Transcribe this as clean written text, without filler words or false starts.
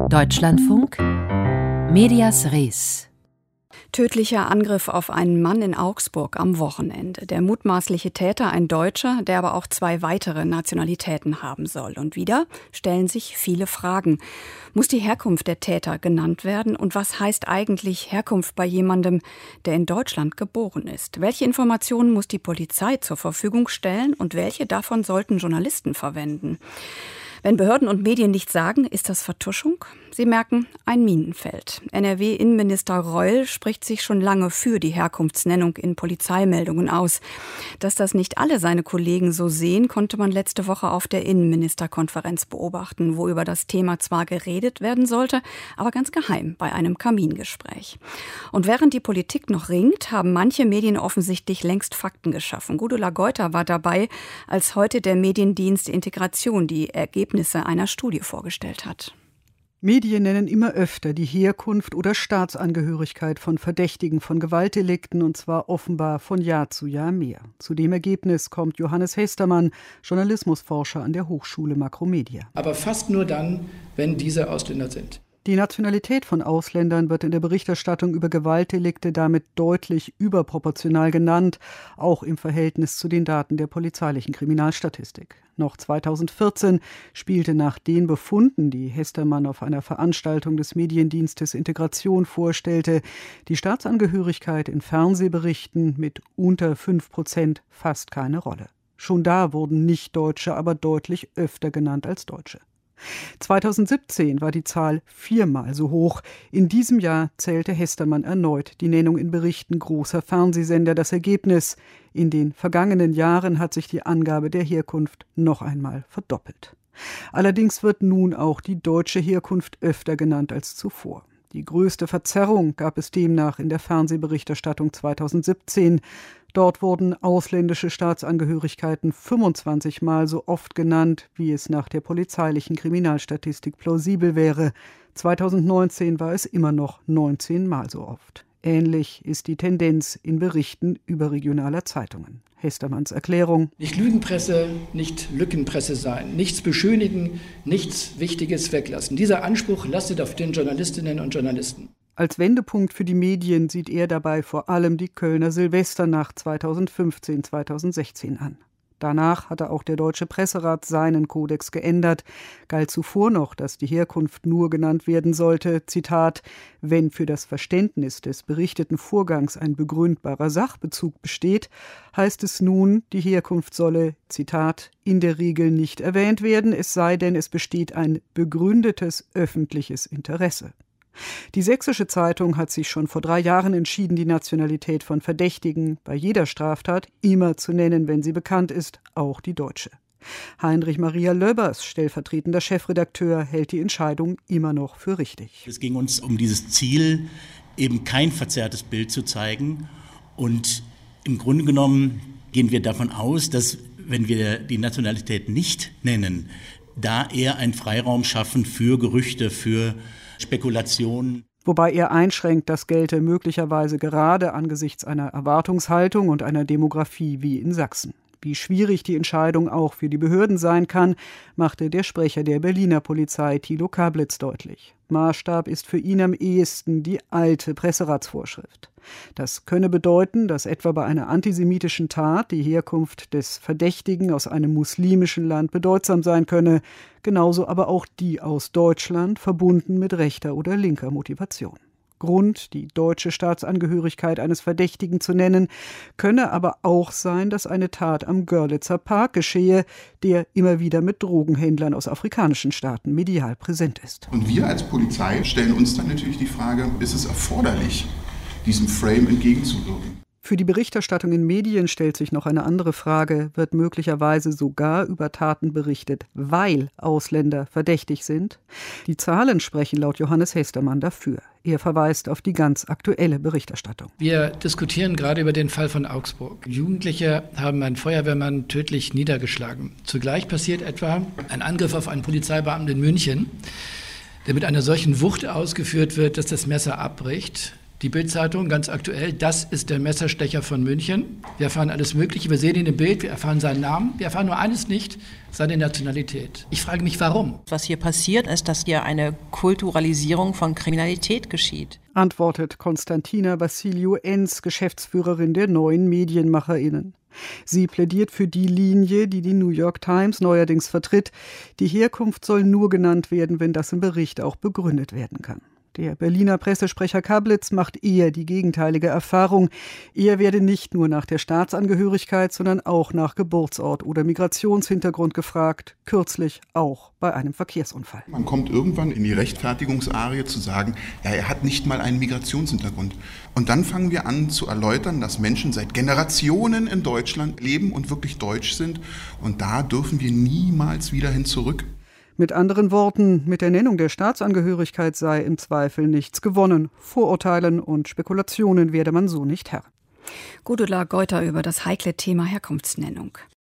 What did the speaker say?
Deutschlandfunk Medias Res. Tödlicher Angriff auf einen Mann in Augsburg am Wochenende. Der mutmaßliche Täter ein Deutscher, der aber auch 2 weitere Nationalitäten haben soll. Und wieder stellen sich viele Fragen. Muss die Herkunft der Täter genannt werden? Und was heißt eigentlich Herkunft bei jemandem, der in Deutschland geboren ist? Welche Informationen muss die Polizei zur Verfügung stellen und welche davon sollten Journalisten verwenden? Wenn Behörden und Medien nichts sagen, ist das Vertuschung? Sie merken, ein Minenfeld. NRW-Innenminister Reul spricht sich schon lange für die Herkunftsnennung in Polizeimeldungen aus. Dass das nicht alle seine Kollegen so sehen, konnte man letzte Woche auf der Innenministerkonferenz beobachten, wo über das Thema zwar geredet werden sollte, aber ganz geheim bei einem Kamingespräch. Und während die Politik noch ringt, haben manche Medien offensichtlich längst Fakten geschaffen. Gudula Geuter war dabei, als heute der Mediendienst Integration die Ergebnisse einer Studie vorgestellt hat. Medien nennen immer öfter die Herkunft oder Staatsangehörigkeit von Verdächtigen von Gewaltdelikten, und zwar offenbar von Jahr zu Jahr mehr. Zu dem Ergebnis kommt Johannes Hestermann, Journalismusforscher an der Hochschule Makromedia. Aber fast nur dann, wenn diese Ausländer sind. Die Nationalität von Ausländern wird in der Berichterstattung über Gewaltdelikte damit deutlich überproportional genannt, auch im Verhältnis zu den Daten der polizeilichen Kriminalstatistik. Noch 2014 spielte nach den Befunden, die Hestermann auf einer Veranstaltung des Mediendienstes Integration vorstellte, die Staatsangehörigkeit in Fernsehberichten mit unter 5% fast keine Rolle. Schon da wurden Nicht-Deutsche aber deutlich öfter genannt als Deutsche. 2017 war die Zahl 4-mal so hoch. In diesem Jahr zählte Hestermann erneut die Nennung in Berichten großer Fernsehsender. Das Ergebnis: In den vergangenen Jahren hat sich die Angabe der Herkunft noch einmal verdoppelt. Allerdings wird nun auch die deutsche Herkunft öfter genannt als zuvor. Die größte Verzerrung gab es demnach in der Fernsehberichterstattung 2017. Dort wurden ausländische Staatsangehörigkeiten 25-mal so oft genannt, wie es nach der polizeilichen Kriminalstatistik plausibel wäre. 2019 war es immer noch 19-mal so oft. Ähnlich ist die Tendenz in Berichten überregionaler Zeitungen. Hestermanns Erklärung: Nicht Lügenpresse, nicht Lückenpresse sein, nichts beschönigen, nichts Wichtiges weglassen. Dieser Anspruch lastet auf den Journalistinnen und Journalisten. Als Wendepunkt für die Medien sieht er dabei vor allem die Kölner Silvesternacht 2015-2016 an. Danach hatte auch der Deutsche Presserat seinen Kodex geändert. Galt zuvor noch, dass die Herkunft nur genannt werden sollte, Zitat, wenn für das Verständnis des berichteten Vorgangs ein begründbarer Sachbezug besteht, heißt es nun, die Herkunft solle, Zitat, in der Regel nicht erwähnt werden, es sei denn, es besteht ein begründetes öffentliches Interesse. Die Sächsische Zeitung hat sich schon vor 3 Jahren entschieden, die Nationalität von Verdächtigen bei jeder Straftat immer zu nennen, wenn sie bekannt ist, auch die deutsche. Heinrich Maria Löbers, stellvertretender Chefredakteur, hält die Entscheidung immer noch für richtig. Es ging uns um dieses Ziel, eben kein verzerrtes Bild zu zeigen. Und im Grunde genommen gehen wir davon aus, dass, wenn wir die Nationalität nicht nennen, da eher einen Freiraum schaffen für Gerüchte, für Spekulationen. Wobei er einschränkt, das gelte möglicherweise gerade angesichts einer Erwartungshaltung und einer Demografie wie in Sachsen. Wie schwierig die Entscheidung auch für die Behörden sein kann, machte der Sprecher der Berliner Polizei Thilo Kablitz deutlich. Maßstab ist für ihn am ehesten die alte Presseratsvorschrift. Das könne bedeuten, dass etwa bei einer antisemitischen Tat die Herkunft des Verdächtigen aus einem muslimischen Land bedeutsam sein könne, genauso aber auch die aus Deutschland, verbunden mit rechter oder linker Motivation. Grund, die deutsche Staatsangehörigkeit eines Verdächtigen zu nennen, könne aber auch sein, dass eine Tat am Görlitzer Park geschehe, der immer wieder mit Drogenhändlern aus afrikanischen Staaten medial präsent ist. Und wir als Polizei stellen uns dann natürlich die Frage, ist es erforderlich, diesem Frame entgegenzuwirken? Für die Berichterstattung in Medien stellt sich noch eine andere Frage. Wird möglicherweise sogar über Taten berichtet, weil Ausländer verdächtig sind? Die Zahlen sprechen laut Johannes Hestermann dafür. Er verweist auf die ganz aktuelle Berichterstattung. Wir diskutieren gerade über den Fall von Augsburg. Jugendliche haben einen Feuerwehrmann tödlich niedergeschlagen. Zugleich passiert etwa ein Angriff auf einen Polizeibeamten in München, der mit einer solchen Wucht ausgeführt wird, dass das Messer abbricht. Die Bild-Zeitung, ganz aktuell, das ist der Messerstecher von München. Wir erfahren alles Mögliche, wir sehen ihn im Bild, wir erfahren seinen Namen. Wir erfahren nur eines nicht, seine Nationalität. Ich frage mich, warum? Was hier passiert, ist, dass hier eine Kulturalisierung von Kriminalität geschieht. Antwortet Konstantina Vassiliou-Enz, Geschäftsführerin der Neuen MedienmacherInnen. Sie plädiert für die Linie, die die New York Times neuerdings vertritt. Die Herkunft soll nur genannt werden, wenn das im Bericht auch begründet werden kann. Der Berliner Pressesprecher Kablitz macht eher die gegenteilige Erfahrung. Er werde nicht nur nach der Staatsangehörigkeit, sondern auch nach Geburtsort oder Migrationshintergrund gefragt, kürzlich auch bei einem Verkehrsunfall. Man kommt irgendwann in die Rechtfertigungsarie zu sagen, ja, er hat nicht mal einen Migrationshintergrund. Und dann fangen wir an zu erläutern, dass Menschen seit Generationen in Deutschland leben und wirklich deutsch sind. Und da dürfen wir niemals wieder hin zurück. Mit anderen Worten, mit der Nennung der Staatsangehörigkeit sei im Zweifel nichts gewonnen. Vorurteilen und Spekulationen werde man so nicht Herr. Gudula Geuter über das heikle Thema Herkunftsnennung.